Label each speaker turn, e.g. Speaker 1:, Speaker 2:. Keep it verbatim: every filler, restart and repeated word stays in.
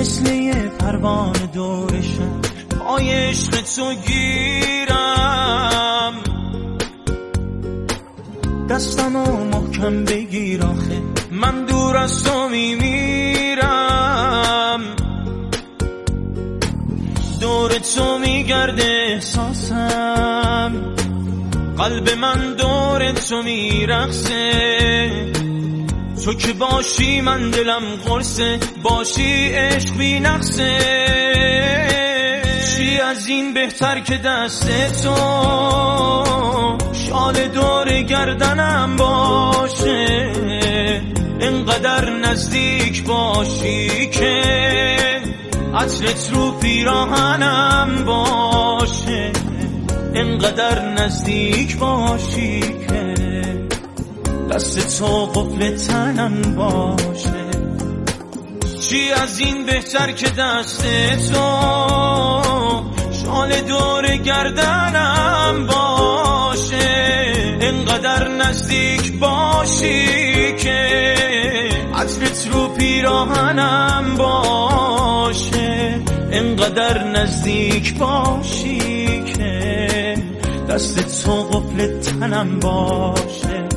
Speaker 1: مثل یه پروانه دورشم پای عشق تو گیرم، دستمو محکم بگیر آخه من دور از تو میمیرم. دور تو میگرده احساسم، قلب من دور تو میرقصه. تو که باشی من دلم قرصه، باشی عشق بی نقصه. چی از این بهتر که دست تو شال دور گردنم باشه، انقدر نزدیک باشی که عطرت رو پیراهنم باشه، انقدر نزدیک باشی که دست تو قفل تنم باشه. چی از این بهتر که دست تو شال دور گردنم باشه، انقدر نزدیک باشی که عطرت رو پیراهنم باشه، انقدر نزدیک باشی که دست تو قفل تنم باشه.